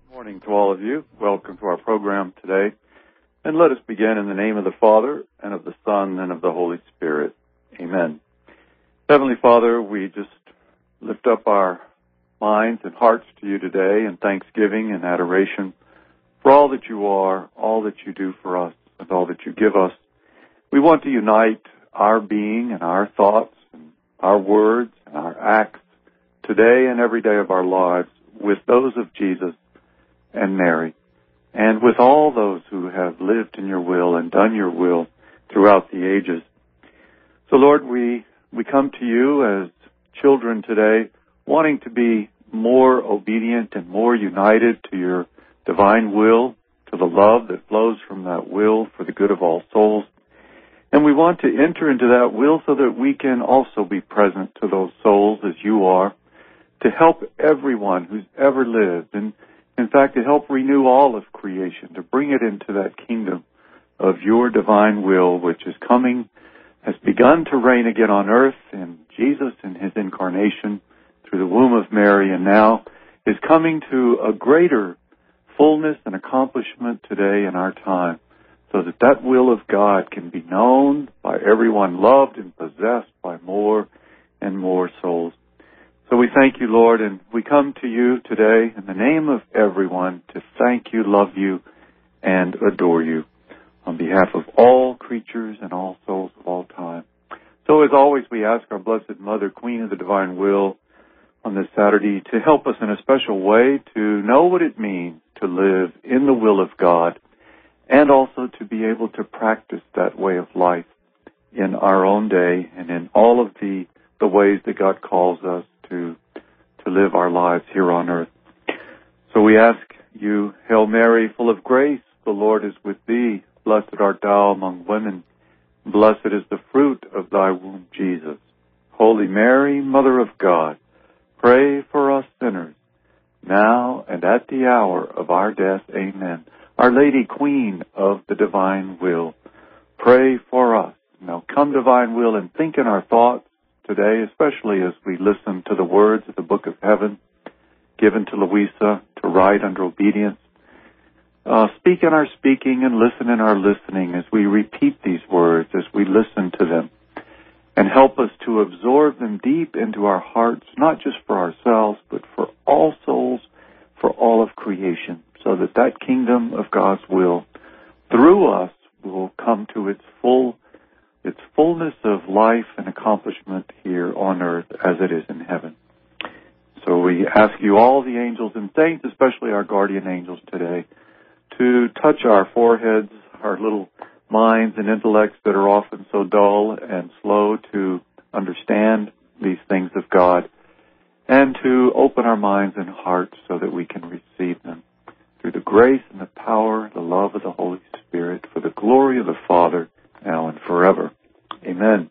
Morning to all of you. Welcome to our program today. And let us begin in the name of the Father, and of the Son, and of the Holy Spirit. Amen. Heavenly Father, we just lift up our minds and hearts to you today in thanksgiving and adoration for all that you are, all that you do for us, and all that you give us. We want to unite our being and our thoughts and our words and our acts today and every day of our lives with those of Jesus and Mary, and with all those who have lived in your will and done your will throughout the ages. So, Lord, we come to you as children today, wanting to be more obedient and more united to your divine will, to the love that flows from that will for the good of all souls. And we want to enter into that will so that we can also be present to those souls as you are, to help everyone who's ever lived, and in fact, to help renew all of creation, to bring it into that kingdom of your divine will, which is coming, has begun to reign again on earth in Jesus and his incarnation through the womb of Mary, and now is coming to a greater fullness and accomplishment today in our time, so that that will of God can be known by everyone, loved and possessed by more and more souls. So we thank you, Lord, and we come to you today in the name of everyone to thank you, love you, and adore you on behalf of all creatures and all souls of all time. So as always, we ask our Blessed Mother, Queen of the Divine Will, on this Saturday to help us in a special way to know what it means to live in the will of God, and also to be able to practice that way of life in our own day and in all of the ways that God calls us to live our lives here on earth. So we ask you, Hail Mary, full of grace, the Lord is with thee. Blessed art thou among women. Blessed is the fruit of thy womb, Jesus. Holy Mary, Mother of God, pray for us sinners, now and at the hour of our death. Amen. Our Lady, Queen of the Divine Will, pray for us. Now come, Divine Will, and think in our thoughts today, especially as we listen to the words of the Book of Heaven given to Louisa to write under obedience. Speak in our speaking and listen in our listening as we repeat these words, as we listen to them, and help us to absorb them deep into our hearts, not just for ourselves, but for all souls, for all of creation, so that that kingdom of God's will through us will come to its fullness of life and accomplishment here on earth as it is in heaven. So we ask you, all the angels and saints, especially our guardian angels today, to touch our foreheads, our little minds and intellects that are often so dull and slow to understand these things of God, and to open our minds and hearts so that we can receive them through the grace and the power, the love of the Holy Spirit, for the glory of the Father, now and forever. Amen.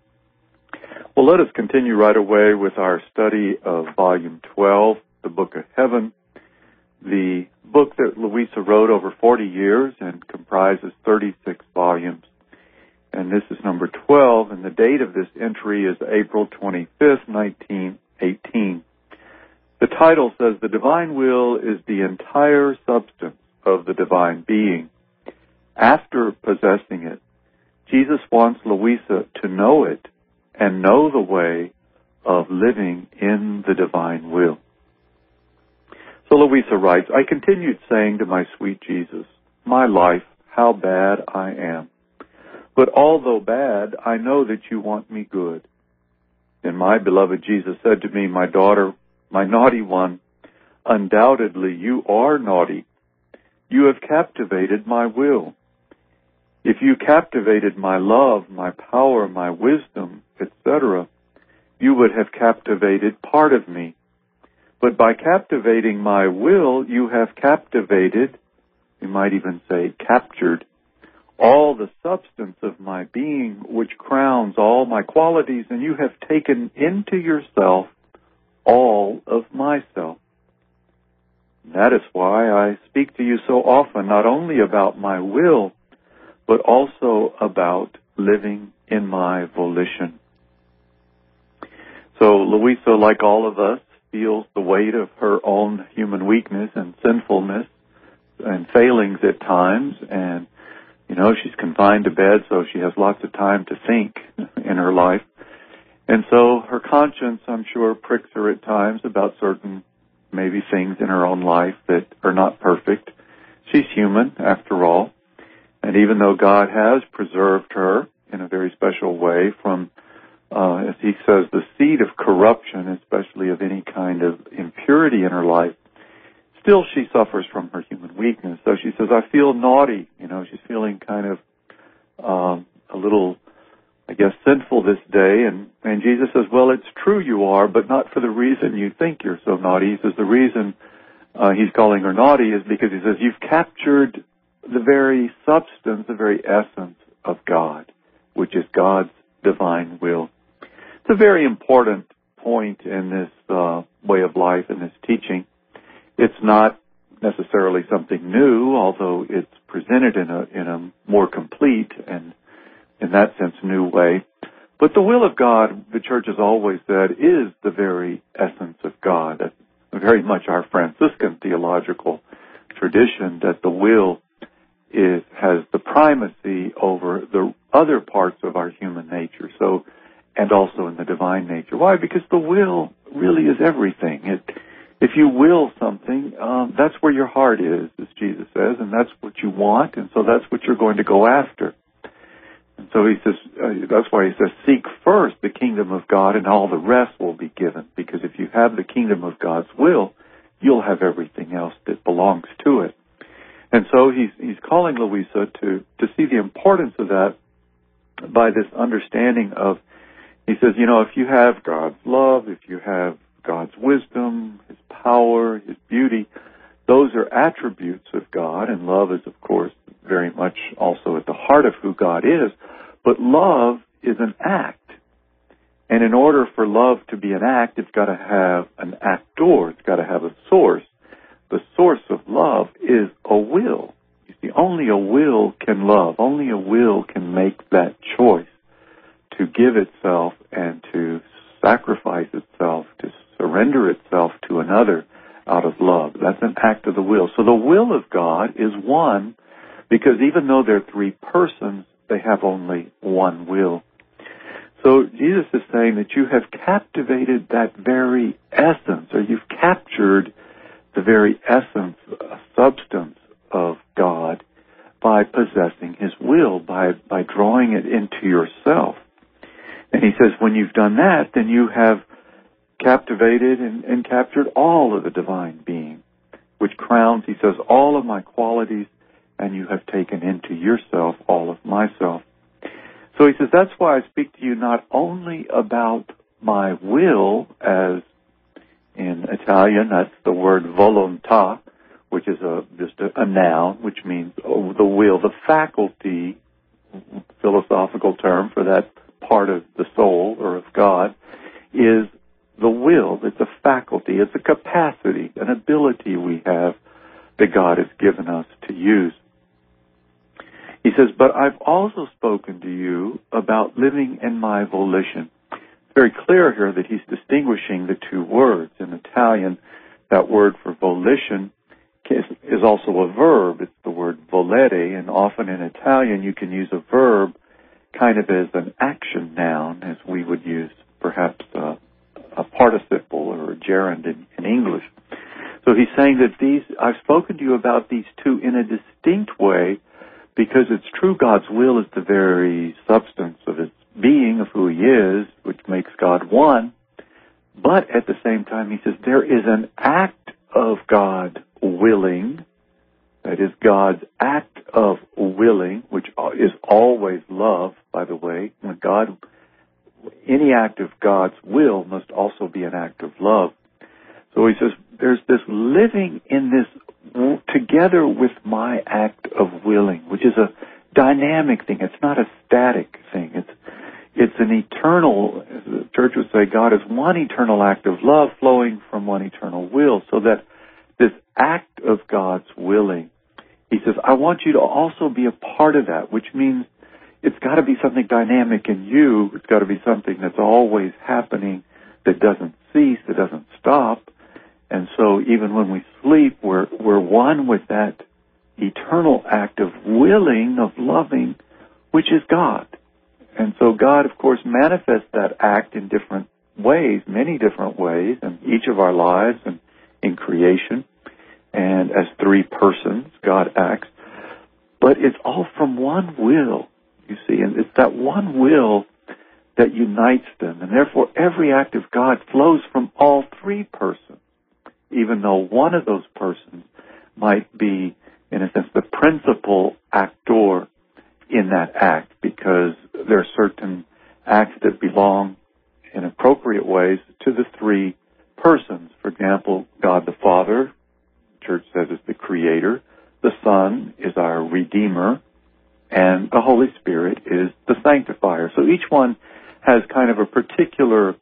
Well, let us continue right away with our study of Volume 12, the Book of Heaven, the book that Louisa wrote over 40 years and comprises 36 volumes. And this is number 12, and the date of this entry is April 25th, 1918. The title says, "The Divine Will is the entire substance of the divine being. After possessing it, Jesus wants Louisa to know it and know the way of living in the divine will." So Louisa writes, "I continued saying to my sweet Jesus, 'My life, how bad I am. But although bad, I know that you want me good.' Then my beloved Jesus said to me, 'My daughter, my naughty one, undoubtedly you are naughty. You have captivated my will. If you captivated my love, my power, my wisdom, etc., you would have captivated part of me. But by captivating my will, you have captivated, you might even say captured, all the substance of my being, which crowns all my qualities, and you have taken into yourself all of myself. That is why I speak to you so often, not only about my will, but also about living in my volition." So Louisa, like all of us, feels the weight of her own human weakness and sinfulness and failings at times, and she's confined to bed, so she has lots of time to think in her life. And so her conscience, I'm sure, pricks her at times about certain maybe things in her own life that are not perfect. She's human, after all. And even though God has preserved her in a very special way from, as he says, the seed of corruption, especially of any kind of impurity in her life, still she suffers from her human weakness. So she says, I feel naughty. She's feeling kind of a little, I guess, sinful this day. And Jesus says, well, it's true you are, but not for the reason you think you're so naughty. He says the reason he's calling her naughty is because he says you've captured the very substance, the very essence of God, which is God's divine will. It's a very important point in this way of life, in this teaching. It's not necessarily something new, although it's presented in a more complete and, in that sense, new way. But the will of God, the Church has always said, is the very essence of God. That's very much our Franciscan theological tradition, that the will has the primacy over the other parts of our human nature, so, and also in the divine nature. Why? Because the will really is everything. If you will something, that's where your heart is, as Jesus says, and that's what you want, and so that's what you're going to go after. And so he says, that's why he says, seek first the kingdom of God, and all the rest will be given. Because if you have the kingdom of God's will, you'll have everything else that belongs to it. And so he's calling Louisa to see the importance of that by this understanding of, he says, if you have God's love, if you have God's wisdom, His power, His beauty, those are attributes of God, and love is, of course, very much also at the heart of who God is. But love is an act. And in order for love to be an act, it's got to have an actor. It's got to have a source. The source of love is a will. You see, only a will can love. Only a will can make that choice to give itself and to sacrifice itself, to surrender itself to another out of love. That's an act of the will. So the will of God is one, because even though they're three persons, they have only one will. So Jesus is saying that you have captivated that very essence, or you've captured the very essence, substance of God by possessing His will, by drawing it into yourself. And he says when you've done that, then you have captivated and captured all of the divine being, which crowns, he says, all of my qualities, and you have taken into yourself all of myself. So he says, that's why I speak to you not only about my will, as in Italian, that's the word volontà, which is just a noun, which means the will, the faculty, philosophical term for that part of the soul or of God, is the will. It's a faculty, it's a capacity, an ability we have that God has given us to use. He says, but I've also spoken to you about living in my volition. It's very clear here that he's distinguishing the two words. In Italian, that word for volition is also a verb. It's the word volere, and often in Italian you can use a verb kind of as an action noun, as we would use perhaps a participle or a gerund in English. So he's saying that I've spoken to you about these two in a distinct way, because it's true God's will is the very substance of His being, of who He is, which makes God one. But at the same time, he says, there is an act of God willing, that is God's act of willing, which is always love, by the way. When any act of God's will must also be an act of love. So he says, there's this living in this together with my act of willing, which is a dynamic thing. It's not a static thing. It's an eternal, as the Church would say, God is one eternal act of love flowing from one eternal will, so that this act of God's willing, he says, I want you to also be a part of that, which means it's got to be something dynamic in you. It's got to be something that's always happening, that doesn't cease. It doesn't stop. And so even when we sleep, we're one with that eternal act of willing, of loving, which is God. And so God, of course, manifests that act in different ways, many different ways, in each of our lives and in creation. And as three persons, God acts. But it's all from one will, you see. And it's that one will that unites them. And therefore, every act of God flows from all three persons, even though one of those persons might be, in a sense, the principal actor in that act, because there are certain acts that belong in appropriate ways to the three persons. For example, God the Father, the Church says, is the Creator. The Son is our Redeemer. And the Holy Spirit is the Sanctifier. So each one has kind of a particular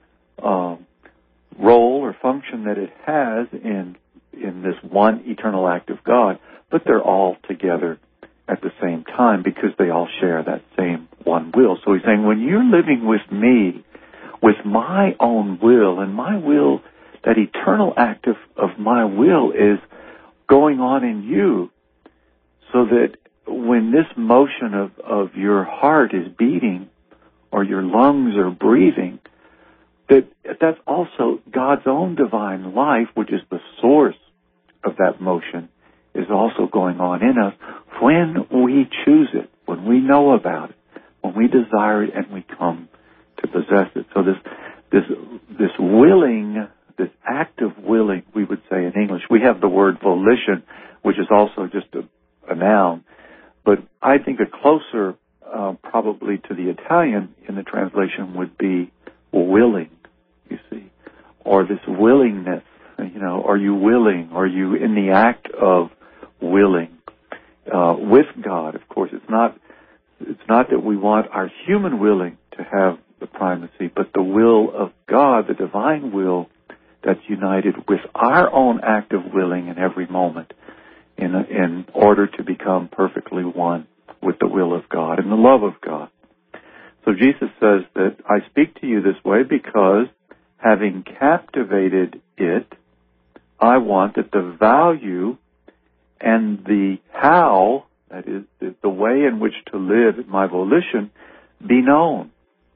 role or function that it has in this one eternal act of God, but they're all together at the same time because they all share that same one will. So he's saying, when you're living with me, with my own will, and my will, that eternal act of my will is going on in you, so that when this motion of your heart is beating, or your lungs are breathing, that's also God's own divine life, which is the source of that motion, is also going on in us when we choose it, when we know about it, when we desire it and we come to possess it. So this willing, this act of willing, we would say in English, we have the word volition, which is also just a noun, but I think a closer probably to the Italian in the translation would be willing, you see, or this willingness, are you willing? Are you in the act of willing with God? Of course, it's not that we want our human willing to have the primacy, but the will of God, the divine will that's united with our own act of willing in every moment in order to become perfectly one with the will of God and the love of God. So Jesus says that I speak to you this way because, having captivated it, I want that the value and the how, that is, the way in which to live at my volition, be known,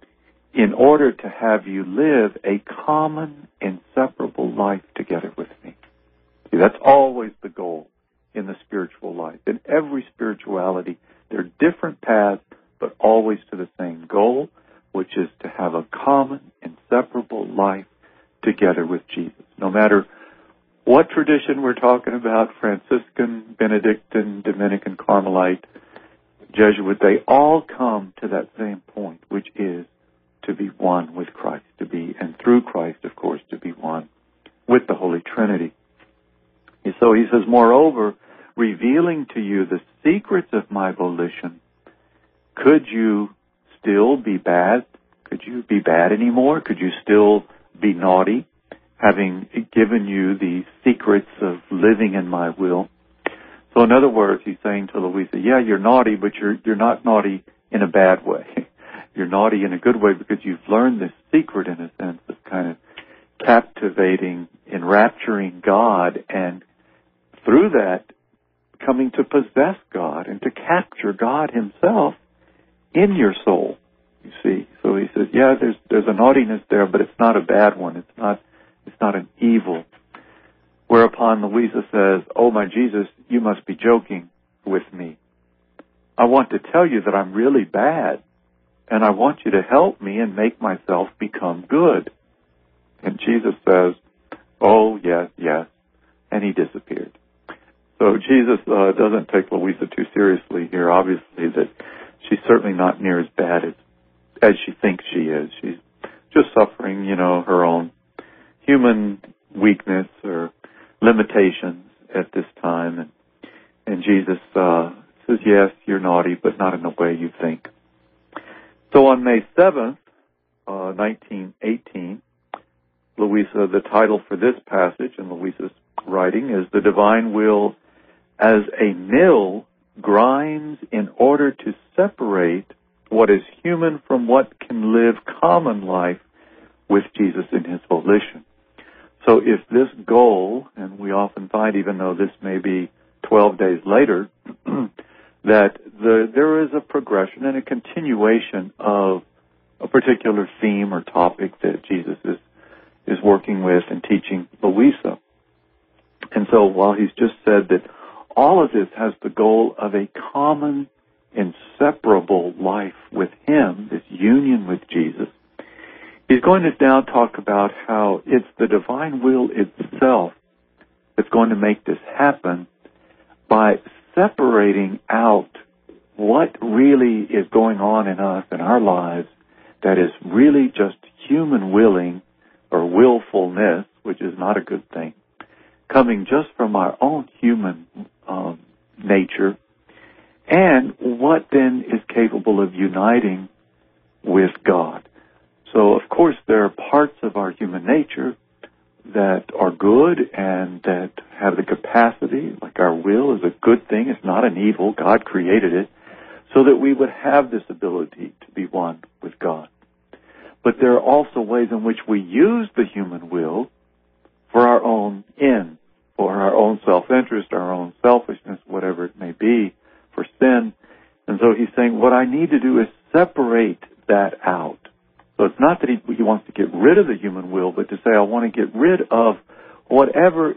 in order to have you live a common, inseparable life together with me. See, that's always the goal in the spiritual life. In every spirituality, there are different paths, but always to the same goal, which is to have a common, inseparable life together with Jesus. No matter what tradition we're talking about, Franciscan, Benedictine, Dominican, Carmelite, Jesuit, they all come to that same point, which is to be one with Christ, and through Christ, of course, to be one with the Holy Trinity. And so he says, moreover, revealing to you the secrets of my volition, could you still be bad? Could you be bad anymore? Could you still be naughty, having given you the secrets of living in my will? So in other words, he's saying to Louisa, yeah, you're naughty, but you're not naughty in a bad way. You're naughty in a good way because you've learned this secret, in a sense, of kind of captivating, enrapturing God, and through that, coming to possess God and to capture God himself in your soul, you see. So he says, yeah, there's a naughtiness there, but it's not a bad one. It's not an evil. Whereupon Louisa says, oh, my Jesus, you must be joking with me. I want to tell you that I'm really bad, and I want you to help me and make myself become good. And Jesus says, oh, yes, and he disappeared. So Jesus doesn't take Louisa too seriously here, obviously, that she's certainly not near as bad as she thinks she is. She's just suffering, her own human weakness or limitations at this time. And Jesus says, yes, you're naughty, but not in the way you think. So on May 7th, 1918, Louisa, the title for this passage in Louisa's writing is The Divine Will as a Mill Grinds in Order to Separate What is Human from what can live common life with Jesus in his volition. So if this goal, and we often find, even though this may be 12 days later, that there is a progression and a continuation of a particular theme or topic that Jesus is working with and teaching Louisa. And so while he's just said that all of this has the goal of a common, inseparable life with him, this union with Jesus, he's going to now talk about how it's the divine will itself that's going to make this happen by separating out what really is going on in us in our lives that is really just human willing or willfulness, which is not a good thing, coming just from our own human nature, and what then is capable of uniting with God. So, of course, there are parts of our human nature that are good and that have the capacity, like our will is a good thing. It's not an evil. God created it so that we would have this ability to be one with God. But there are also ways in which we use the human will for our own end, for our own self-interest, our own selfishness, whatever it may be, for sin. And so he's saying, what I need to do is separate that out. So it's not that he wants to get rid of the human will, but to say, I want to get rid of whatever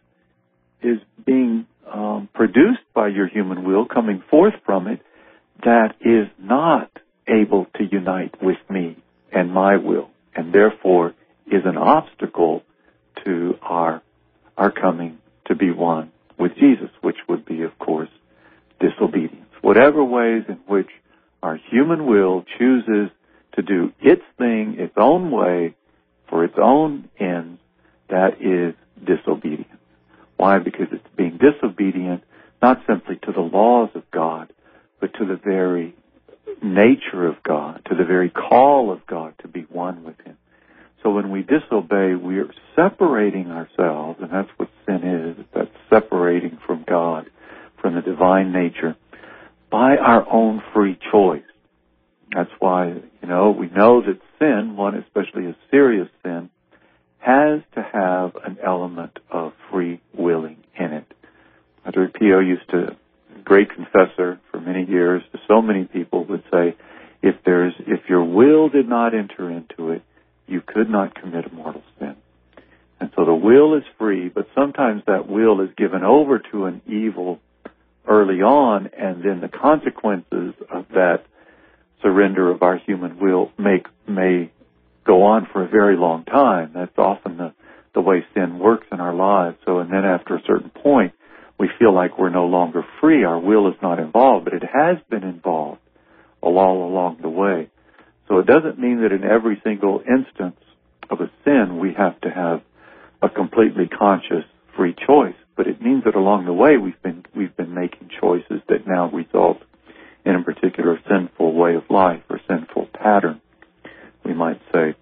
is being produced by your human will, coming forth from it, that is not able to unite with me and my will, and therefore is an obstacle to our coming to be one with Jesus, which would be, of course, disobedience. Whatever ways in which our human will chooses to do its thing, its own way, for its own ends, that is disobedience. Why? Because it's being disobedient not simply to the laws of God, but to the very nature of God, to the very call of God to be one with him. So when we disobey, we are separating ourselves, and that's what sin is. That's separating from God, from the divine nature, by our own free choice. That's why, we know that sin, one especially a serious sin, has to have an element of free willing in it. Dr. Pio great confessor for many years, to so many people would say, if your will did not enter into it, you could not commit a mortal sin. And so the will is free, but sometimes that will is given over to an evil early on, and then the consequences of that surrender of our human will may go on for a very long time. That's often the way sin works in our lives. So, and then after a certain point, we feel like we're no longer free. Our will is not involved, but it has been involved all along the way. So it doesn't mean that in every single instance of a sin we have to have a completely conscious free choice, but it means that along the way we've been making choices that now result in a particular sinful way of life or sinful pattern, we might say.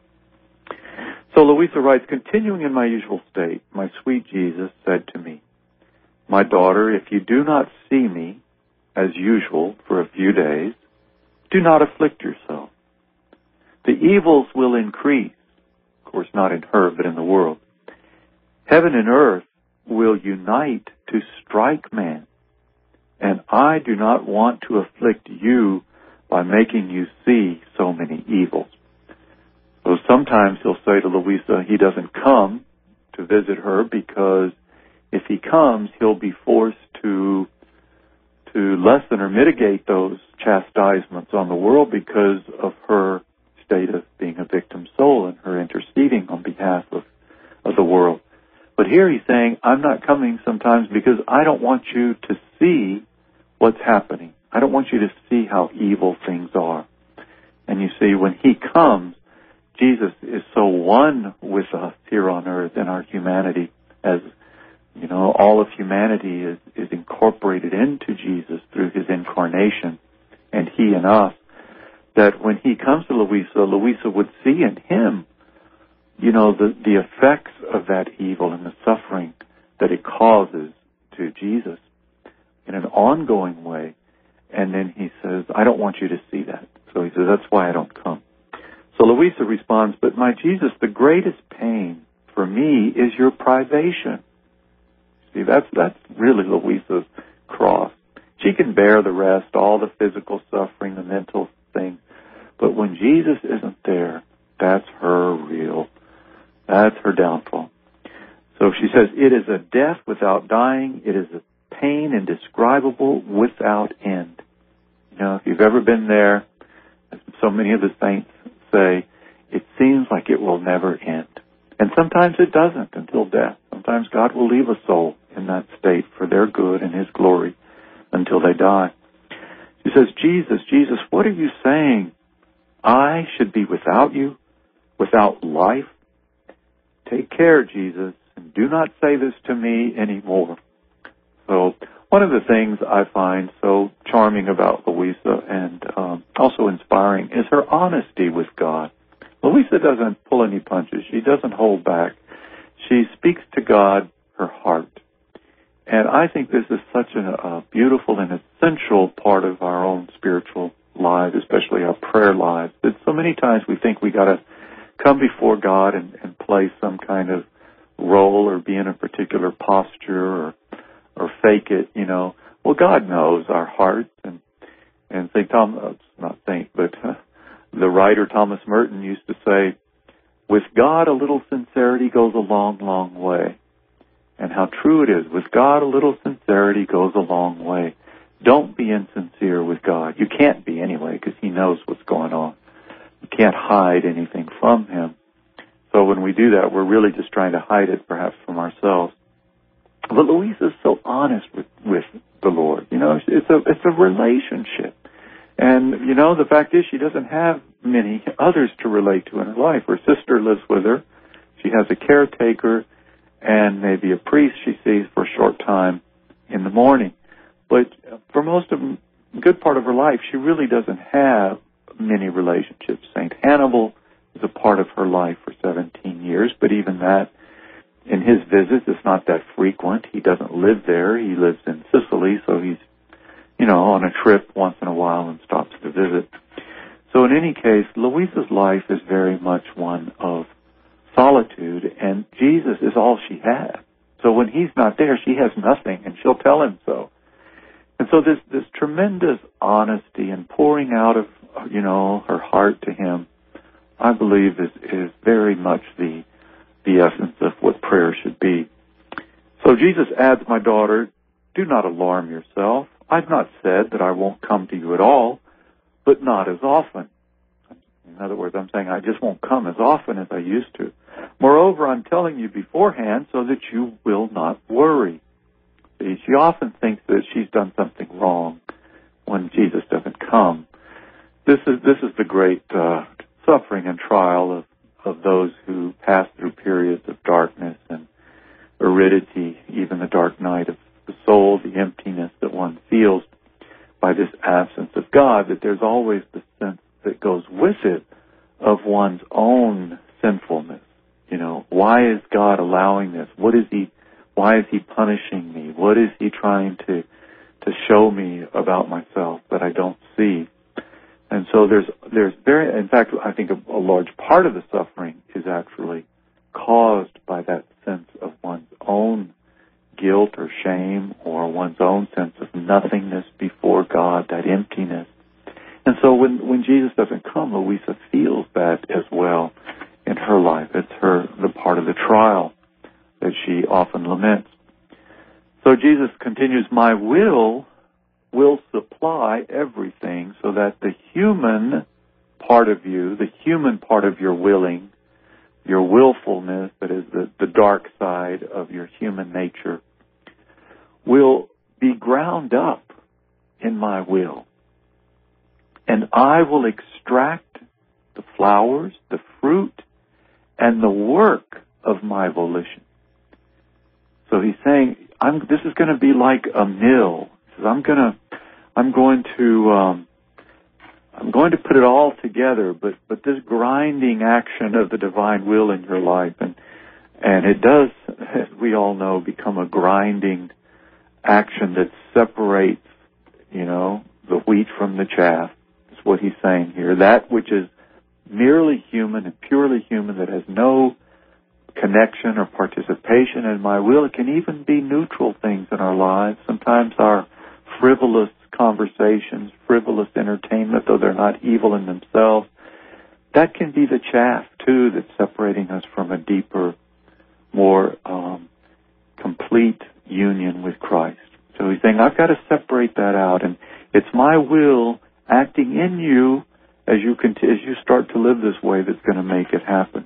So Louisa writes, continuing in my usual state, my sweet Jesus said to me, my daughter, if you do not see me as usual for a few days, do not afflict yourself. The evils will increase, of course not in her, but in the world. Heaven and earth will unite to strike man, and I do not want to afflict you by making you see so many evils. So sometimes he'll say to Louisa he doesn't come to visit her because if he comes, he'll be forced to lessen or mitigate those chastisements on the world because of her state of being a victim soul and her interceding on behalf of the world. But here he's saying, I'm not coming sometimes because I don't want you to see what's happening. I don't want you to see how evil things are. And you see, when he comes, Jesus is so one with us here on earth in our humanity, as all of humanity is incorporated into Jesus through his incarnation, and he in us, that when he comes to Louisa would see in him, the effects of that evil and the suffering that it causes to Jesus in an ongoing way. And then he says, I don't want you to see that. So he says, that's why I don't come. So Louisa responds, but my Jesus, the greatest pain for me is your privation. See, that's really Louisa's cross. She can bear the rest, all the physical suffering, the mental things. But when Jesus isn't there, that's her downfall. So she says, it is a death without dying. It is a pain indescribable without end. You know, if you've ever been there, as so many of the saints say, it seems like it will never end. And sometimes it doesn't until death. Sometimes God will leave a soul in that state for their good and His glory until they die. She says, Jesus, what are you saying? I should be without you, without life? Take care, Jesus, and do not say this to me anymore. So one of the things I find so charming about Louisa and also inspiring is her honesty with God. Louisa doesn't pull any punches. She doesn't hold back. She speaks to God her heart. And I think this is such a beautiful and essential part of our own spiritual lives, especially our prayer lives, that so many times we think we got to come before God and play some kind of role or be in a particular posture or fake it, you know. Well, God knows our hearts, and St. Thomas, not Saint, but the writer Thomas Merton used to say, with God a little sincerity goes a long, long way. And how true it is. With God a little sincerity goes a long way. Don't be insincere with God. You can't be anyway, because He knows what's going on. You can't hide anything from Him. So when we do that, we're really just trying to hide it, perhaps, from ourselves. But Louisa is so honest with the Lord. You know, it's a relationship. And, you know, the fact is she doesn't have many others to relate to in her life. Her sister lives with her. She has a caretaker and maybe a priest she sees for a short time in the morning. But for most of a good part of her life, she really doesn't have many relationships. St. Hannibal is a part of her life for 17 years, but even that, in his visits, it's not that frequent. He doesn't live there. He lives in Sicily, so he's, you know, on a trip once in a while and stops to visit. So in any case, Louisa's life is very much one of solitude, and Jesus is all she has. So when He's not there, she has nothing, and she'll tell Him so. And so this tremendous honesty and pouring out of, you know, her heart to Him, I believe is very much the essence of what prayer should be. So Jesus adds, my daughter, do not alarm yourself. I've not said that I won't come to you at all, but not as often. In other words, I'm saying I just won't come as often as I used to. Moreover, I'm telling you beforehand so that you will not worry. See, she often thinks that she's done something wrong when Jesus doesn't come. This is the great suffering and trial of those who pass through periods of darkness and aridity, even the dark night of the soul, the emptiness that one feels by this absence of God, that there's always the sense that goes with it of one's own sinfulness. You know, why is God allowing this? Why is He punishing me? What is He trying to show me about myself that I don't see? And so there's in fact, I think a large part of the suffering is actually caused by that sense of one's own guilt or shame or one's own sense of nothingness before God, that emptiness. And so when Jesus doesn't come, Louisa feels that as well in her life. It's the part of the trial that she often laments. So Jesus continues, my will supply everything so that the human part of you, the human part of your willing, your willfulness, that is the dark side of your human nature, will be ground up in my will. And I will extract the flowers, the fruit, and the work of my volition. So he's saying, this is going to be like a mill. He says, I'm going to put it all together, but this grinding action of the divine will in your life, and it does, as we all know, become a grinding action that separates, you know, the wheat from the chaff. Is what he's saying here. That which is merely human and purely human, that has no connection or participation in my will. It can even be neutral things in our lives. Sometimes our frivolous conversations, frivolous entertainment, though they're not evil in themselves, that can be the chaff, too, that's separating us from a deeper, more complete union with Christ. So he's saying, I've got to separate that out, and it's my will acting in you as you start to live this way that's going to make it happen.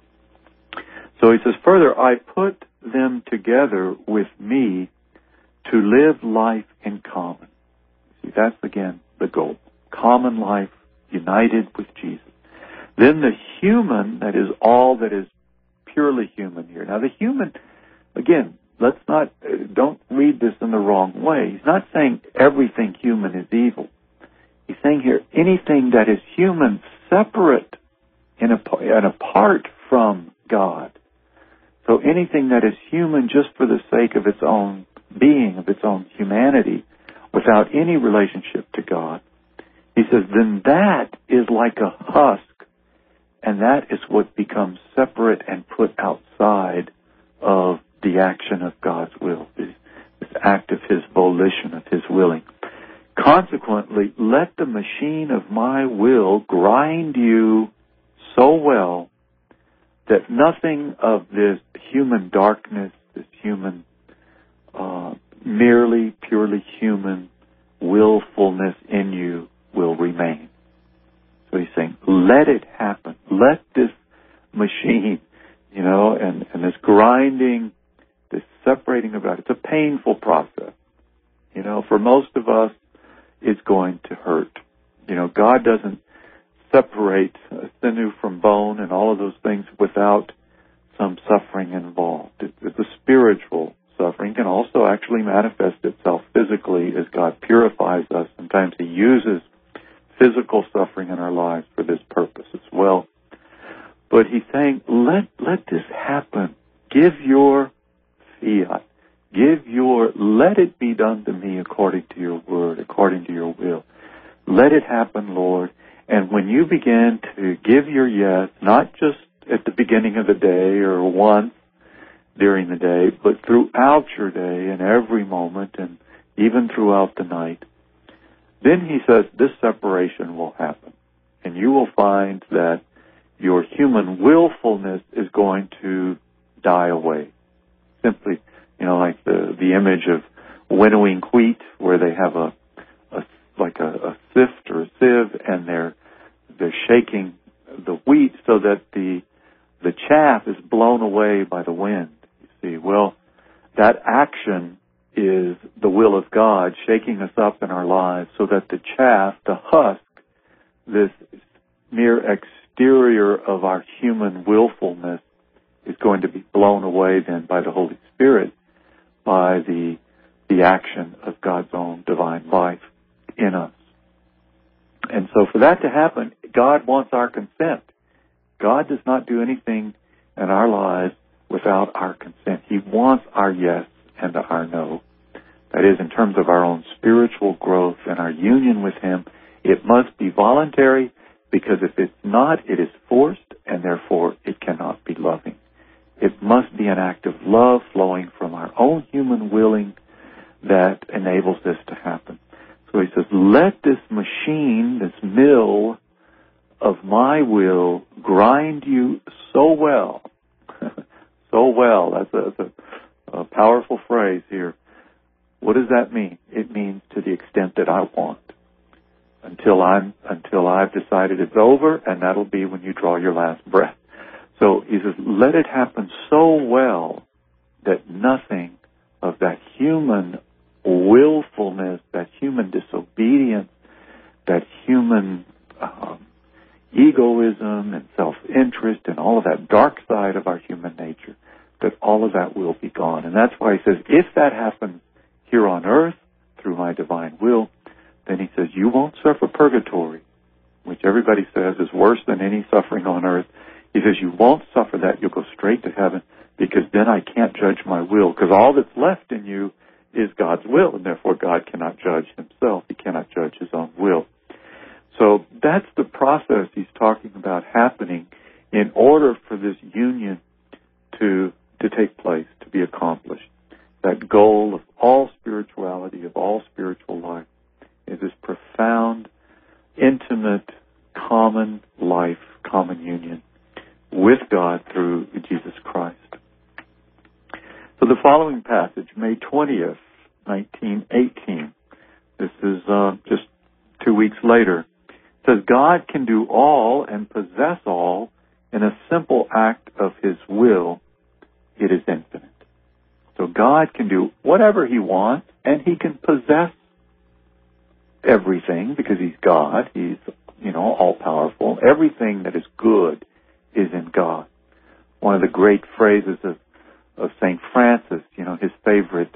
So he says further, I put them together with me to live life in common. See, that's again the goal. Common life, united with Jesus. Then the human, that is all that is purely human here. Now the human, again, don't read this in the wrong way. He's not saying everything human is evil. He's saying here anything that is human, separate and apart from God. So anything that is human just for the sake of its own being, of its own humanity, without any relationship to God, he says, then that is like a husk, and that is what becomes separate and put outside of the action of God's will, this act of His volition, of His willing. Consequently, let the machine of my will grind you so well that nothing of this human darkness, this human, merely, purely human willfulness in you will remain. So he's saying, let it happen. Let this machine, and this grinding, this separating about it. It's a painful process. For most of us, it's going to hurt. God doesn't separate sinew from bone and all of those things without some suffering involved. It's a spiritual suffering. Can also actually manifest itself physically as God purifies us. Sometimes He uses physical suffering in our lives for this purpose as well. But He's saying, let this happen. Give your fiat. Let it be done to me according to your word, according to your will. Let it happen, Lord. And when you begin to give your yes, not just at the beginning of the day or once during the day, but throughout your day and every moment and even throughout the night, then he says this separation will happen. And you will find that your human willfulness is going to die away. Simply, like the image of winnowing wheat, where they have a sift or a sieve, and they're shaking the wheat so that the chaff is blown away by the wind. You see, well, that action is the will of God shaking us up in our lives so that the chaff, the husk, this mere exterior of our human willfulness is going to be blown away then by the Holy Spirit, by the action of God's own divine life in us. And so for that to happen, God wants our consent. God does not do anything in our lives without our consent. He wants our yes and our no. That is, in terms of our own spiritual growth and our union with Him, it must be voluntary, because if it's not, it is forced, and therefore it cannot be loving. It must be an act of love flowing from our own human willing that enables this to happen. So he says, let this machine, this mill of my will, grind you so well. So well. That's a powerful phrase here. What does that mean? It means to the extent that I want. Until I've decided it's over, and that'll be when you draw your last breath. So he says, let it happen so well that nothing of that human willfulness, that human disobedience, that human egoism and self-interest and all of that dark side of our human nature, that all of that will be gone. And that's why he says, if that happens here on earth through my divine will, then he says, you won't suffer purgatory, which everybody says is worse than any suffering on earth. He says, you won't suffer that. You'll go straight to heaven, because then I can't judge my will, because all that's left in you is God's will, and therefore God cannot judge Himself. He cannot judge His own will. So that's the process he's talking about happening in order for this union to take place, to be accomplished. That goal of all spirituality, of all spiritual life, is this profound, intimate, common life, common union with God through Jesus Christ. So the following passage, May 20th, 1918, this is just 2 weeks later, says, God can do all and possess all in a simple act of His will. It is infinite. So God can do whatever He wants, and He can possess everything because He's God. He's, all-powerful. Everything that is good is in God. One of the great phrases of St. Francis, his favorite,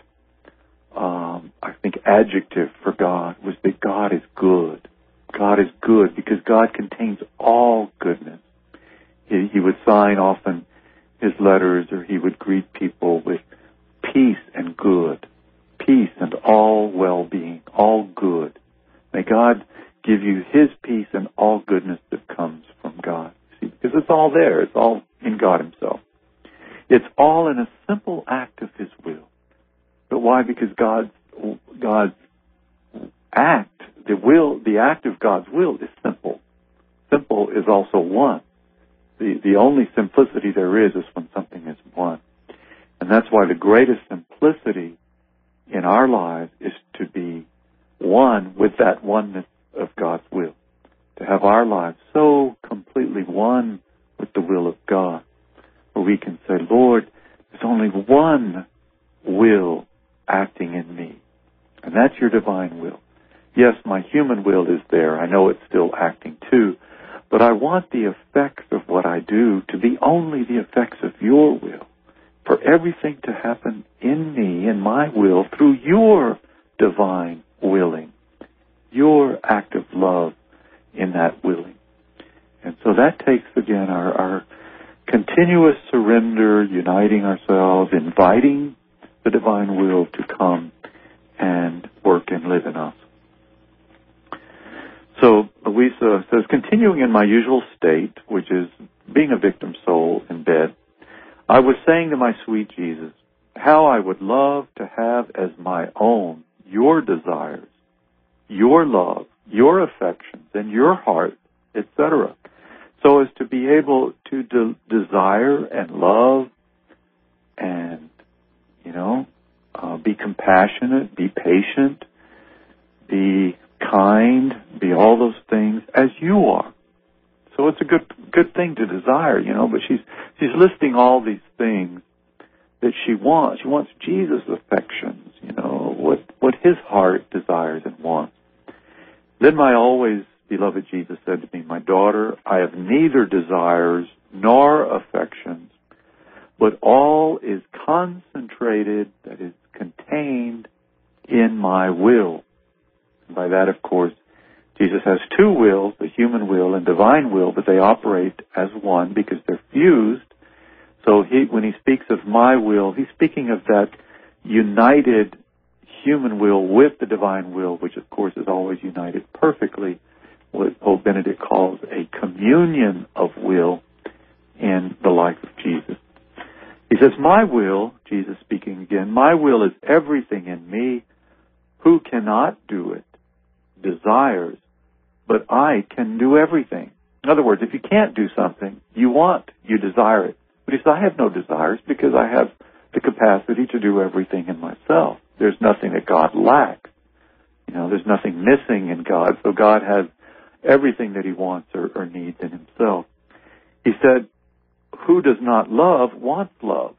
adjective for God was that God is good. God is good because God contains all goodness. He would sign often his letters, or he would greet people with peace and good, peace and all well-being, all good. May God give you His peace and all goodness that comes from God. See, because it's all there. It's all in God Himself. It's all in a simple act of His will. But why? Because God's act, the act of God's will is simple. Simple is also one. The only simplicity there is when something is one. And that's why the greatest simplicity in our lives is to be one with that oneness of God's will. To have our lives so completely one with the will of God, where we can say, Lord, there's only one will acting in me, and that's your divine will. Yes, my human will is there. I know it's still acting too, but I want the effects of what I do to be only the effects of your will, for everything to happen in me, in my will, through your divine willing, your act of love in that willing. And so that takes, again, our continuous surrender, uniting ourselves, inviting the divine will to come and work and live in us. So Louisa says, continuing in my usual state, which is being a victim soul in bed, I was saying to my sweet Jesus, how I would love to have as my own your desires, your love, your affections, and your heart, etc., so as to be able to desire and love and, be compassionate, be patient, be kind, be all those things as you are. So it's a good thing to desire, but she's listing all these things that she wants. She wants Jesus' affections, what His heart desires and wants. Then my always beloved Jesus said to me, my daughter, I have neither desires nor affections, but all is concentrated, that is contained in my will. And by that, of course, Jesus has two wills, the human will and divine will, but they operate as one because they're fused. So when he speaks of my will, he's speaking of that united human will with the divine will, which of course is always united perfectly, what Pope Benedict calls a communion of will in the life of Jesus. He says, my will, Jesus speaking again, my will is everything in me. Who cannot do it desires, but I can do everything. In other words, if you can't do something, you desire it. But he says, I have no desires because I have the capacity to do everything in myself. There's nothing that God lacks. There's nothing missing in God. So God has everything that He wants or needs in Himself. He said, who does not love wants love.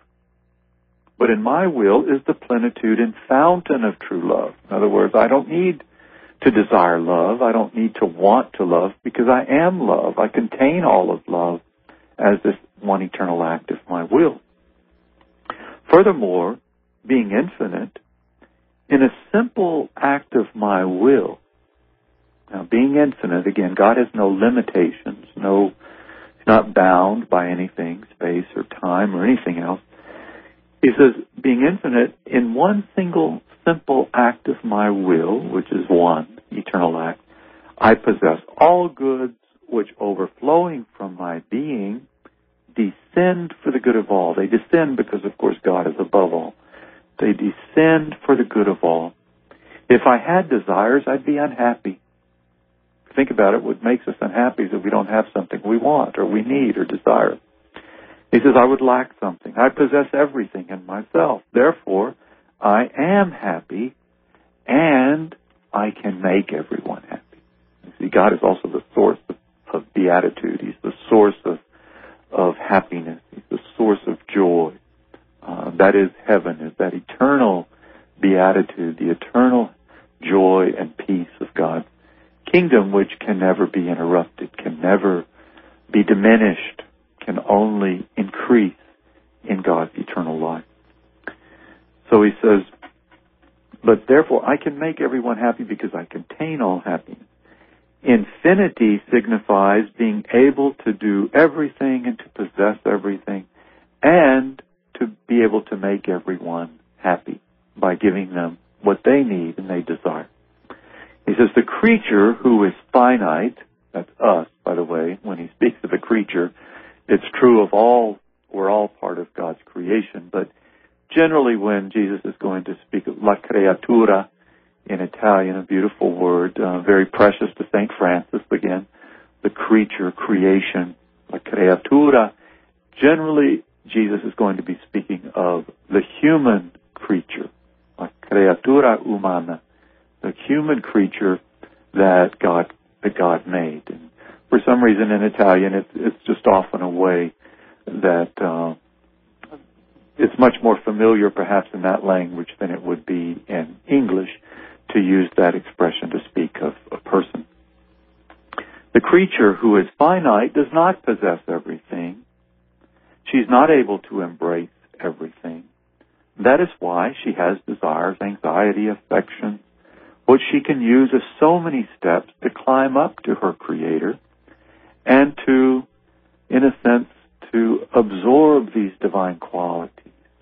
But in my will is the plenitude and fountain of true love. In other words, I don't need to desire love. I don't need to want to love because I am love. I contain all of love as this one eternal act of my will. Furthermore, being infinite, in a simple act of my will. Now, being infinite, again, God has no limitations, He's not bound by anything, space or time or anything else. He says, being infinite, in one single simple act of my will, which is one eternal act, I possess all goods which, overflowing from my being, descend for the good of all. They descend because, of course, God is above all. They descend for the good of all. If I had desires, I'd be unhappy. Think about it. What makes us unhappy is that we don't have something we want or we need or desire. He says, I would lack something. I possess everything in myself. Therefore, I am happy and I can make everyone happy. You see, God is also the source of beatitude. He's the source of happiness. He's the source of joy. That is heaven, is that eternal beatitude, the eternal joy and peace of God's kingdom, which can never be interrupted, can never be diminished, can only increase in God's eternal life. So he says, but therefore I can make everyone happy because I contain all happiness. Infinity signifies being able to do everything and to possess everything and to be able to make everyone happy by giving them what they need and they desire. He says the creature who is finite, that's us, by the way, when he speaks of a creature, it's true of all, we're all part of God's creation, but generally when Jesus is going to speak of la creatura in Italian, a beautiful word, very precious to St. Francis, again, the creature, creation, la creatura, generally Jesus is going to be speaking of the human creature, la creatura humana, the human creature that God made. And for some reason in Italian, it's just often a way that it's much more familiar perhaps in that language than it would be in English to use that expression to speak of a person. The creature who is finite does not possess everything. She's not able to embrace everything. That is why she has desires, anxiety, affection, what she can use as so many steps to climb up to her Creator and to, in a sense, to absorb these divine qualities.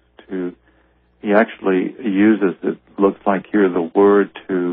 He actually uses, it looks like here, the word to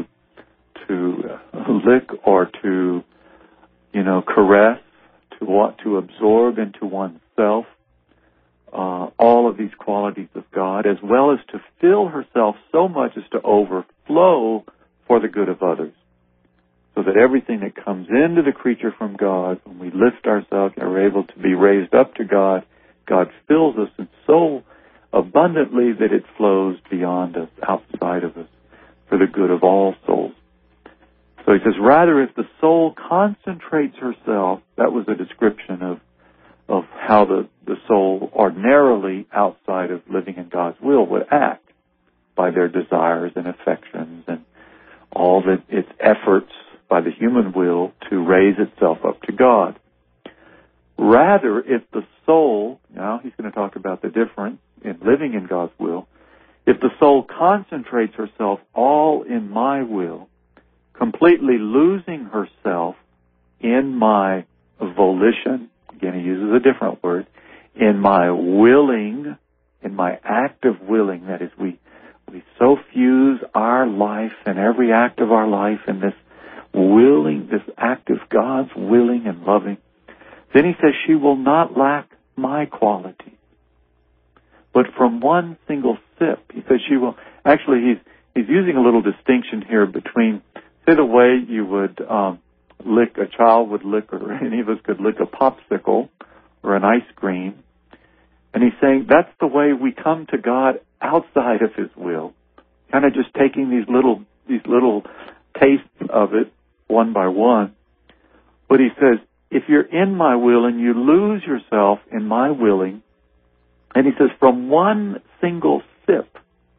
lick or to, caress, to absorb into oneself all of these qualities of God, as well as to fill herself so much as to overflow for the good of others. So that everything that comes into the creature from God, when we lift ourselves and are able to be raised up to God, God fills us in so abundantly that it flows beyond us, outside of us, for the good of all souls. So he says, rather, if the soul concentrates herself, that was a description of how the soul ordinarily, outside of living in God's will, would act by their desires and affections and all its efforts by the human will to raise itself up to God. Rather, if the soul, now he's going to talk about the difference in living in God's will, if the soul concentrates herself all in my will, completely losing herself in my volition, again he uses a different word, in my willing, in my active willing, that is, we so fuse our life and every act of our life in this willing, this act of God's willing and loving, then he says she will not lack my qualities. But from one single sip, he says she will, actually he's using a little distinction here between, say, the way you would lick, a child would lick, or any of us could lick a popsicle or an ice cream. And he's saying that's the way we come to God outside of His will, kind of just taking these little tastes of it one by one. But he says, if you're in my will and you lose yourself in my willing, and he says from one single sip,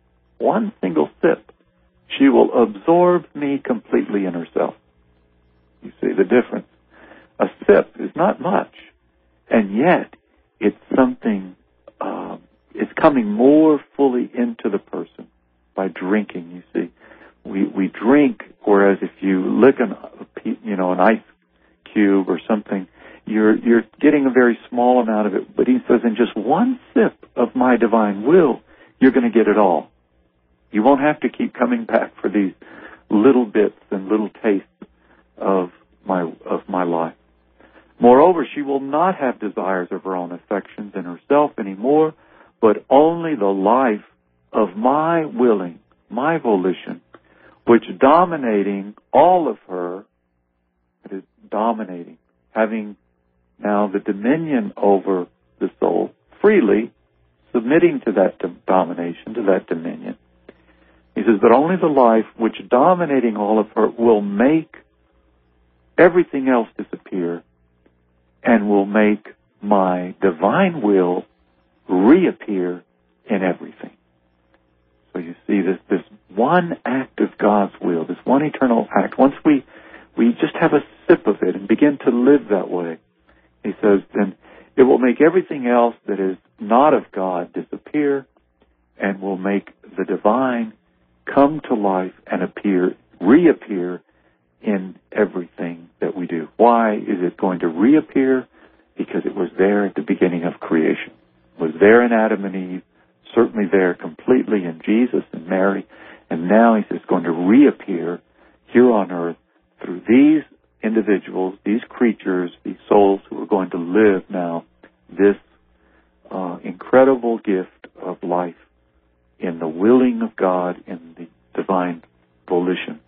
she will absorb me completely in herself. You see the difference. A sip is not much, and yet it's something, it's coming more fully into the person by drinking, you see. We drink, whereas if you lick an ice cube or something, you're getting a very small amount of it. But he says in just one sip of my divine will, you're going to get it all. You won't have to keep coming back for these little bits and little tastes of my life. Moreover, she will not have desires of her own affections in herself anymore, but only the life of my willing, my volition, which dominating all of her, it is dominating, having now the dominion over the soul, freely submitting to that domination, to that dominion. He says, but only the life which dominating all of her will make everything else disappear and will make my divine will reappear in everything. So you see this one act of God's will, this one eternal act. Once we just have a sip of it and begin to live that way, he says, then it will make everything else that is not of God disappear and will make the divine come to life and reappear in everything that we do. Why is it going to reappear? Because it was there at the beginning of creation. It was there in Adam and Eve, certainly there completely in Jesus and Mary, and now he says it's going to reappear here on earth through these individuals, these creatures, these souls who are going to live now this incredible gift of life in the willing of God, in the divine volition.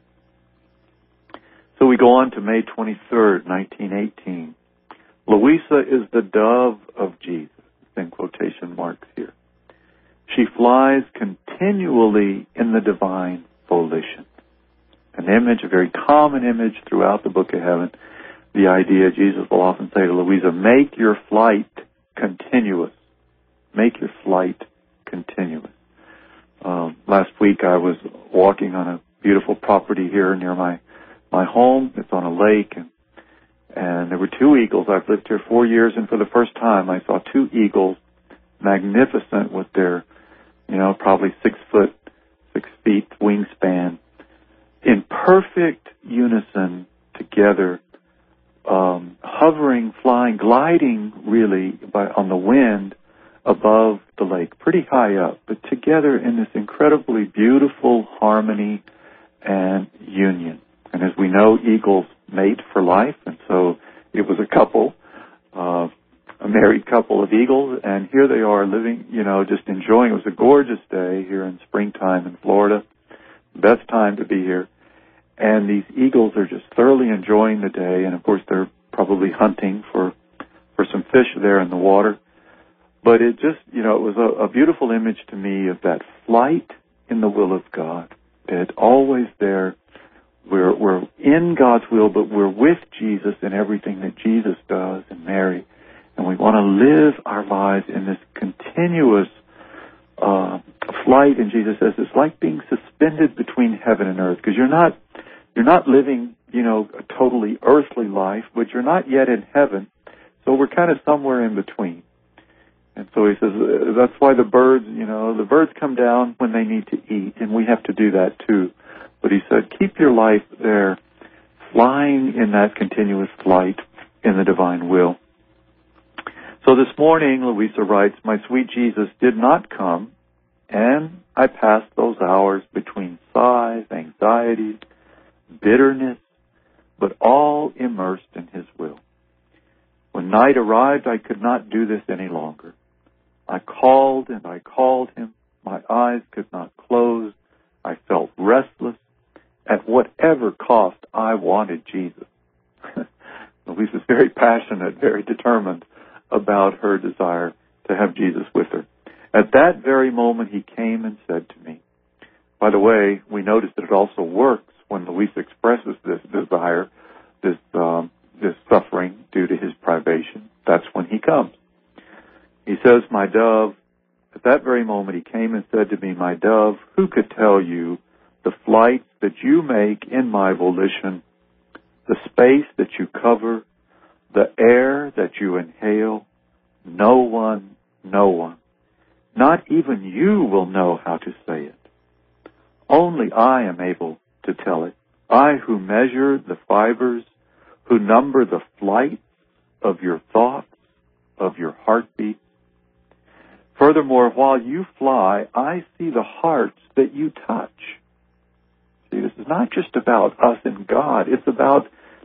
So we go on to May 23rd, 1918. Louisa is the dove of Jesus. In quotation marks here. She flies continually in the divine volition. An image, a very common image throughout the Book of Heaven. The idea, Jesus will often say to Louisa, make your flight continuous. Make your flight continuous. Last week I was walking on a beautiful property here near my home. It's on a lake, and there were two eagles. I've lived here 4 years, and for the first time I saw two eagles, magnificent with their, probably 6 feet wingspan, in perfect unison together, hovering, flying, gliding really on the wind above the lake, pretty high up, but together in this incredibly beautiful harmony and union. And as we know, eagles mate for life, and so it was a couple, a married couple of eagles, and here they are living, just enjoying. It was a gorgeous day here in springtime in Florida, best time to be here. And these eagles are just thoroughly enjoying the day, and of course they're probably hunting for some fish there in the water. But it just, it was a beautiful image to me of that flight in the will of God. That always there, we're in God's will, but we're with Jesus in everything that Jesus does and Mary. And we want to live our lives in this continuous flight. And Jesus says it's like being suspended between heaven and earth, because you're not living, a totally earthly life, but you're not yet in heaven. So we're kind of somewhere in between. And so he says that's why the birds come down when they need to eat, and we have to do that too. But he said, keep your life there, flying in that continuous flight in the divine will. So this morning, Louisa writes, my sweet Jesus did not come, and I passed those hours between sighs, anxieties, bitterness, but all immersed in his will. When night arrived, I could not do this any longer. I called and I called him. My eyes could not close. I felt restless. At whatever cost, I wanted Jesus. Louisa's very passionate, very determined about her desire to have Jesus with her. At that very moment, he came and said to me. By the way, we notice that it also works when Louisa expresses this desire, this suffering due to his privation. That's when he comes. He says, my dove, at that very moment he came and said to me, my dove, who could tell you the flights that you make in my volition, the space that you cover, the air that you inhale? No one, not even you will know how to say it. Only I am able to tell it. I who measure the fibers, who number the flights of your thoughts, of your heartbeat. Furthermore, while you fly, I see the hearts that you touch. See, this is not just about us and God. It's about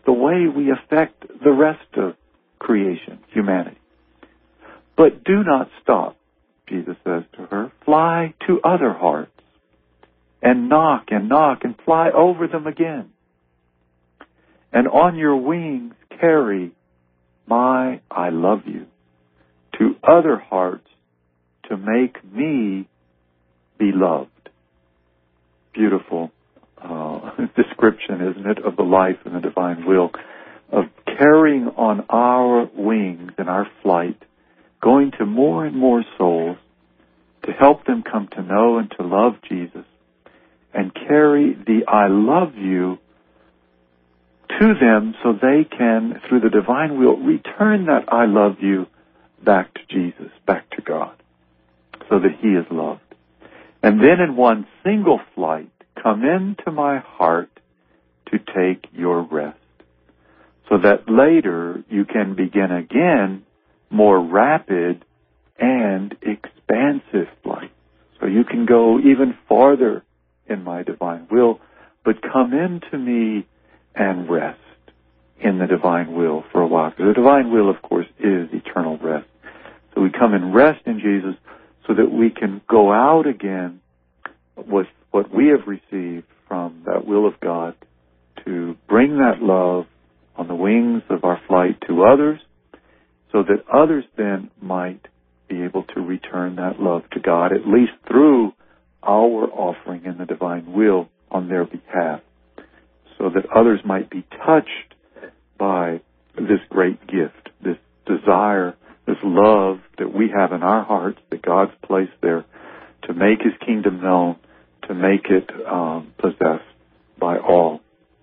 the way we affect the rest of creation, humanity. But do not stop, Jesus says to her. Fly to other hearts and knock and fly over them again. And on your wings carry my I love you to other hearts to make me beloved. Beautiful description, isn't it, of the life and the divine will, of carrying on our wings in our flight, going to more and more souls to help them come to know and to love Jesus, and carry the I love you to them so they can, through the divine will, return that I love you back to Jesus, back to God, so that He is loved. And then in one single flight, come into my heart to take your rest, so that later you can begin again more rapid and expansive flight. So you can go even farther in my divine will, but come into me and rest in the divine will for a while. Because the divine will, of course, is eternal rest. So we come and rest in Jesus so that we can go out again with what we have received from that will of God to bring that love on the wings of our flight to others, so that others then might be able to return that love to God, at least through our offering in the divine will on their behalf, so that others might be touched by this great gift, this desire, this love that we have in our hearts that God's placed there to make His kingdom known, to make it possessed by all.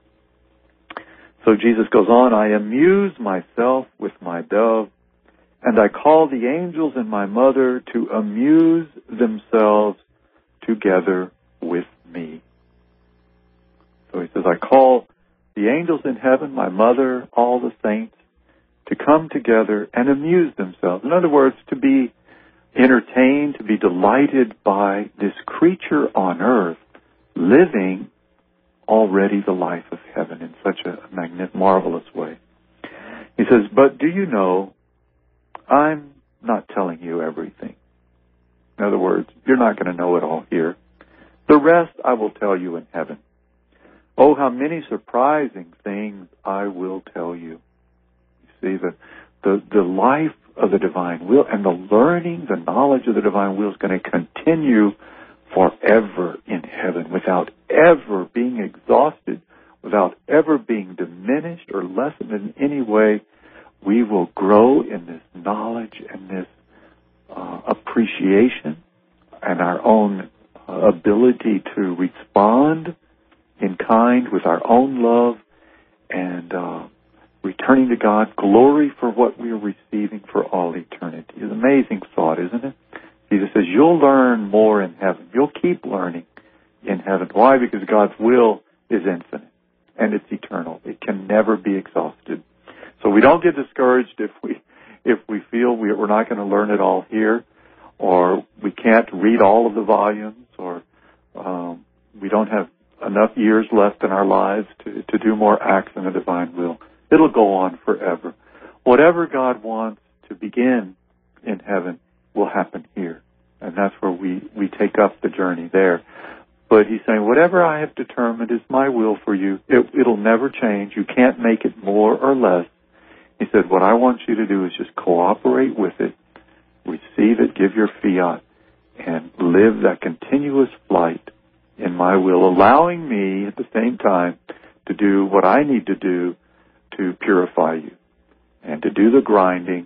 So Jesus goes on, I amuse myself with my dove, and I call the angels and my mother to amuse themselves together with me. So He says, I call the angels in heaven, my mother, all the saints, to come together and amuse themselves. In other words, to be entertained, to be delighted by this creature on earth living already the life of heaven in such a marvelous way. He says, but do you know, I'm not telling you everything. In other words, you're not going to know it all here. The rest I will tell you in heaven. Oh, how many surprising things I will tell you. You see, the life of the divine will and the learning, the knowledge of the divine will is going to continue forever in heaven without ever being exhausted, without ever being diminished or lessened in any way. We will grow in this knowledge and this appreciation and our own ability to respond in kind with our own love and returning to God glory for what we are receiving for all eternity. It's an amazing thought, isn't it? Jesus says, you'll learn more in heaven. You'll keep learning in heaven. Why? Because God's will is infinite and it's eternal. It can never be exhausted. So we don't get discouraged if we feel we're not going to learn it all here, or we can't read all of the volumes, or we don't have enough years left in our lives to do more acts in the divine will. It'll go on forever. Whatever God wants to begin in heaven will happen here. And that's where we take up the journey there. But He's saying, whatever I have determined is my will for you. It'll never change. You can't make it more or less. He said, what I want you to do is just cooperate with it, receive it, give your fiat, and live that continuous flight in my will, allowing me at the same time to do what I need to do to purify you and to do the grinding,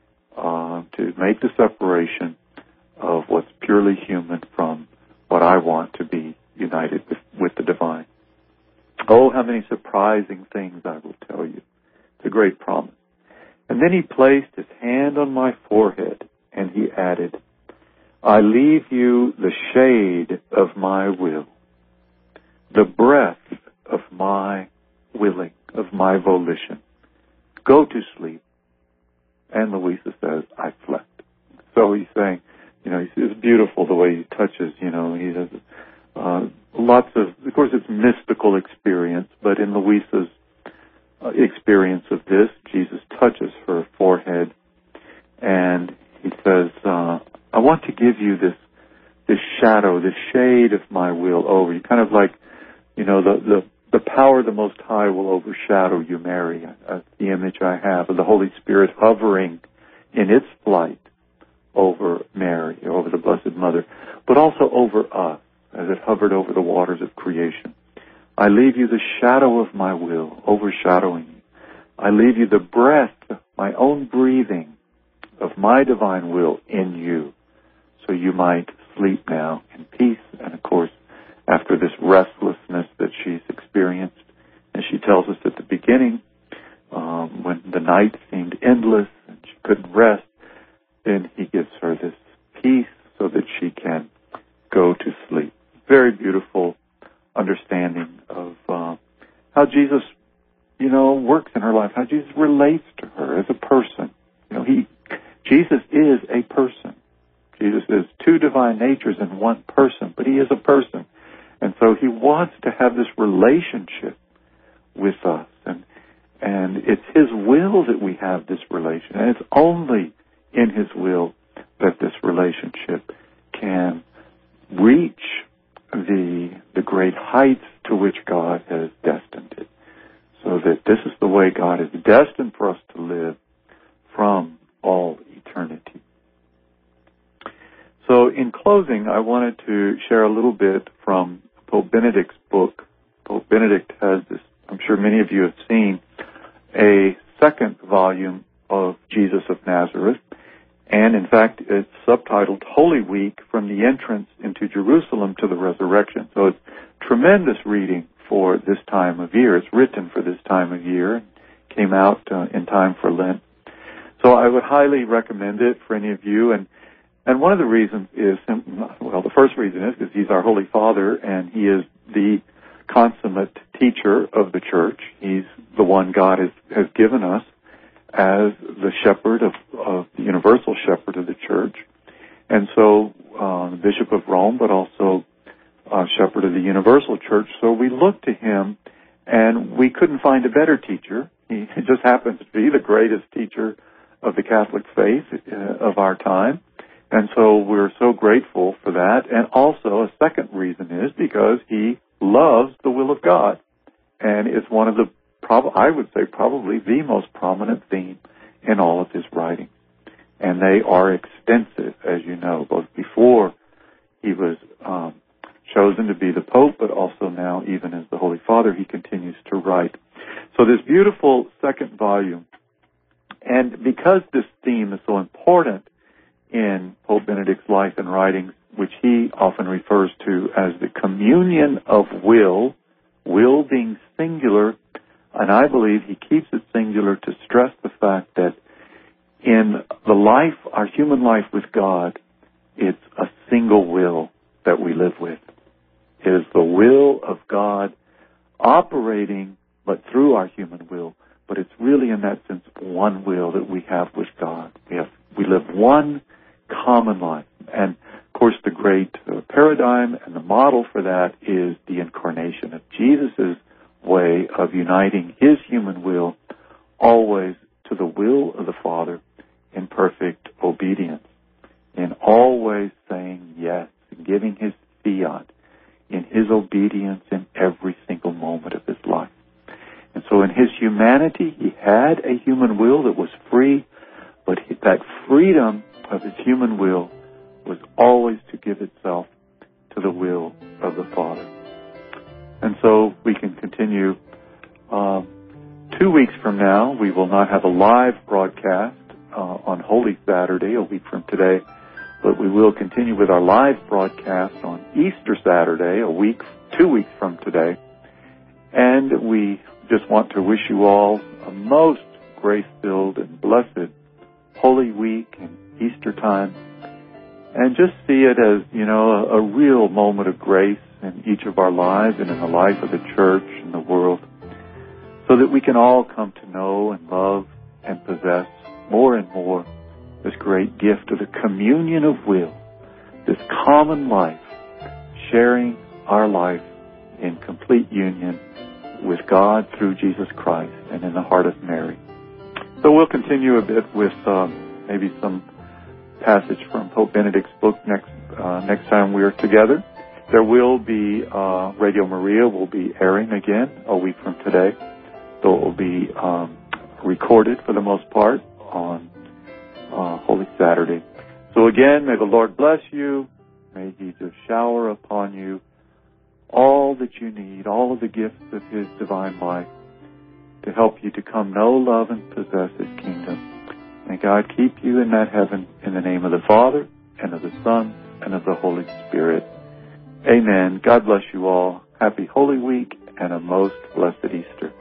to make the separation of what's purely human from what I want to be united with the divine. Oh, how many surprising things I will tell you. It's a great promise. And then He placed His hand on my forehead and He added, I leave you the shade of my will, the breath of my willing, of my volition. Go to sleep. And Louisa says, I slept. So He's saying, it's beautiful the way He touches, He has lots of course it's mystical experience, but in Louisa's experience of this. Jesus touches her forehead, and he says, I want to give you this shadow, this shade of my will over you. Kind of like, the power of the Most High will overshadow you, Mary. The image I have of the Holy Spirit hovering in its flight over Mary, over the Blessed Mother, but also over us as it hovered over the waters of creation. I leave you the shadow of my will overshadowing you. I leave you the breath, my own breathing of my divine will in you, so you might sleep now in peace. And of course, after this restlessness that she's experienced, and she tells us at the beginning, when the night seemed endless and she couldn't rest, then he gives her this peace so that she can go to sleep. Very beautiful understanding of how Jesus, works in her life, how Jesus relates to her as a person. Jesus is a person. Jesus is two divine natures in one person, but he is a person. And so he wants to have this relationship with us. And it's his will that we have this relation. And it's only in his will that this relationship can reach the great heights to which God has destined it. So that this is the way God is destined for us to live from all eternity. So in closing, I wanted to share a little bit from Pope Benedict's book. Pope Benedict has this, I'm sure many of you have seen, a second volume of Jesus of Nazareth. And in fact, it's subtitled Holy Week, from the Entrance into Jerusalem to the Resurrection. So it's tremendous reading for this time of year. It's written for this time of year. Came out in time for Lent. So I would highly recommend it for any of you. And one of the reasons is, the first reason is because he's our Holy Father, and he is the consummate teacher of the Church. He's the one God has given us as the shepherd of the universal shepherd of the Church. And so, the Bishop of Rome, but also shepherd of the universal Church. So we look to him, and we couldn't find a better teacher. He just happens to be the greatest teacher of the Catholic faith of our time. And so we're so grateful for that. And also a second reason is because he loves the will of God. And it's one of the, I would say probably the most prominent theme in all of his writing. And they are extensive, as you know, both before he was chosen to be the Pope, but also now even as the Holy Father, he continues to write. So this beautiful second volume, and because this theme is so important in Pope Benedict's life and writings, which he often refers to as the communion of will being singular, and I believe he keeps it singular to stress the fact that in the life, our human life with God, it's a single will that we live with. It is the will of God operating, but through our human will. But it's really, in that sense, one will that we have with God. We live one common life. And, of course, the great paradigm and the model for that is the incarnation of Jesus' way of uniting his human will always to the will of the Father in perfect obedience, in always saying yes, giving his fiat, in his obedience in every single moment of his life. And so in his humanity, he had a human will that was free, but that freedom of his human will was always to give itself to the will of the Father. And so we can continue. 2 weeks from now, we will not have a live broadcast on Holy Saturday, a week from today, but we will continue with our live broadcast on Easter Saturday, 2 weeks from today. And we just want to wish you all a most grace-filled and blessed Holy Week and Easter time. And just see it as, a real moment of grace in each of our lives and in the life of the Church and the world, so that we can all come to know and love and possess more and more this great gift of the communion of will, this common life, sharing our life in complete union with God through Jesus Christ and in the heart of Mary. So we'll continue a bit with maybe some passage from Pope Benedict's book next time we are together. There will be Radio Maria will be airing again a week from today. So it will be recorded for the most part on Holy Saturday. So again, may the Lord bless you. May He just shower upon you all that you need, all of the gifts of His divine life to help you to come know, love, and possess His kingdom. May God keep you in that heaven in the name of the Father, and of the Son, and of the Holy Spirit. Amen. God bless you all. Happy Holy Week and a most blessed Easter.